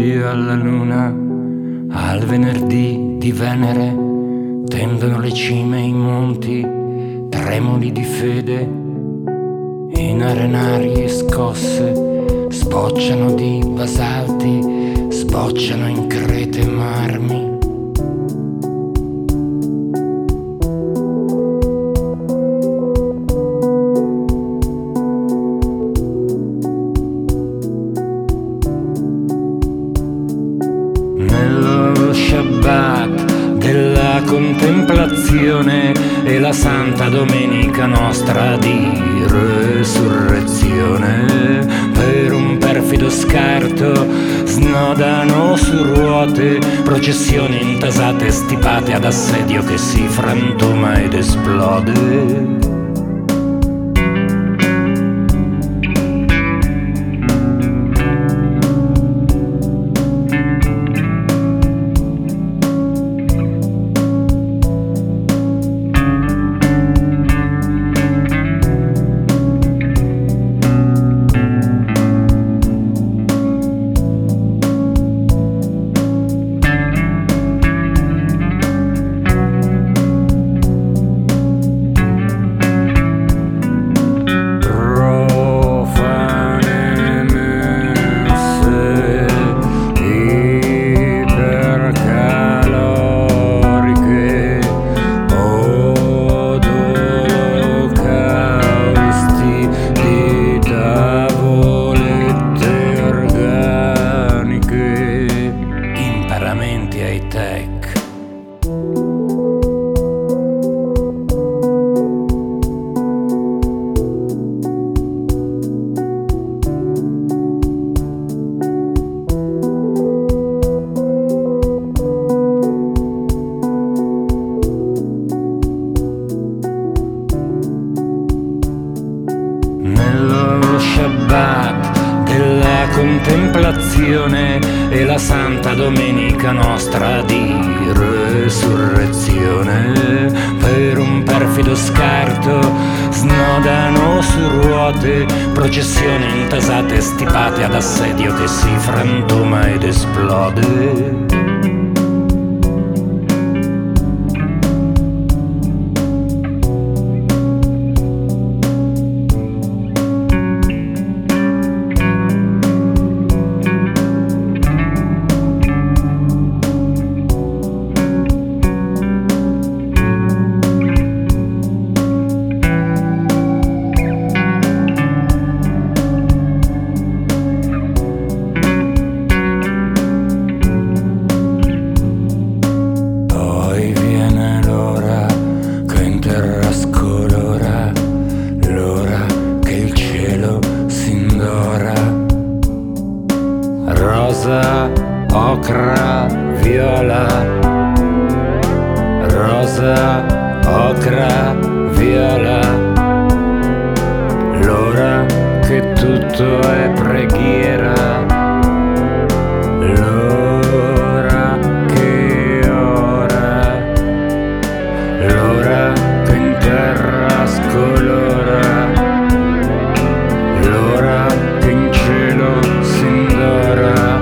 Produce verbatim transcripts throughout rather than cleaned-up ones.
addio alla luna, al venerdì di Venere, tendono le cime e i monti, tremoli di fede, in arenarie scosse, sbocciano di basalti, sbocciano in crete e marmi. Nello Shabbat della contemplazione e la Santa Domenica nostra di resurrezione, per un perfido scarto snodano su ruote processioni intasate stipate ad assedio che si frantuma ed esplode. Nello Shabbat della contemplazione e la Santa Domenica nostra di resurrezione, per un perfido scarto snodano su ruote processioni intasate stipate ad assedio che si frantuma ed esplode. Rosa, ocra, viola. Rosa, ocra, viola. L'ora che tutto è preghiera. L'ora che ora. L'ora che in terra scolora. L'ora che in cielo s'indora.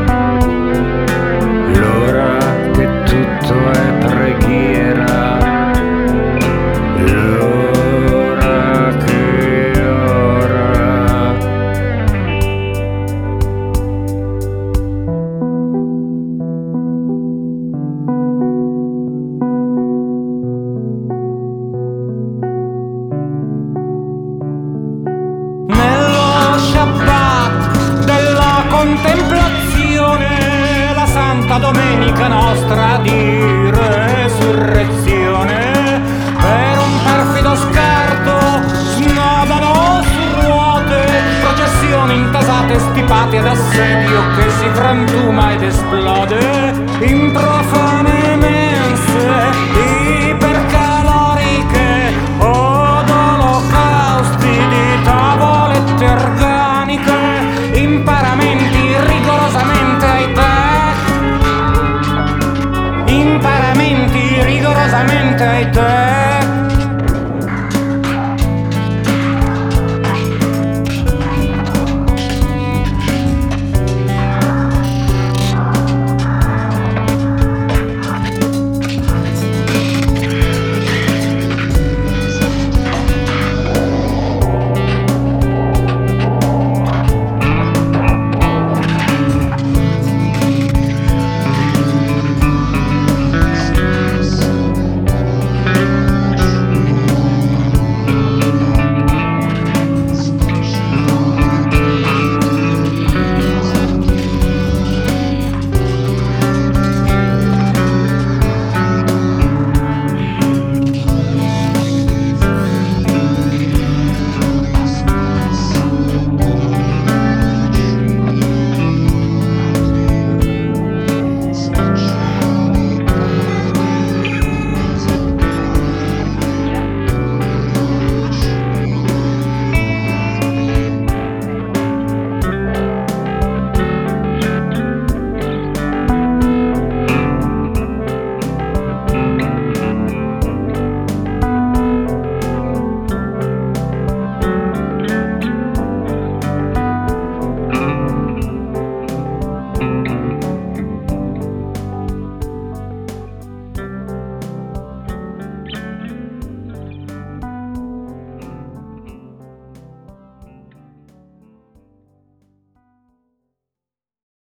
L'ora che tutto è preghiera. L'ora che ora. Nello Shabbat della contemplazione, la Santa Domenica nostra di resurrezione, per un perfido scarto snodano su ruote processioni intasate stipate ad assedio che si frantuma ed esplode.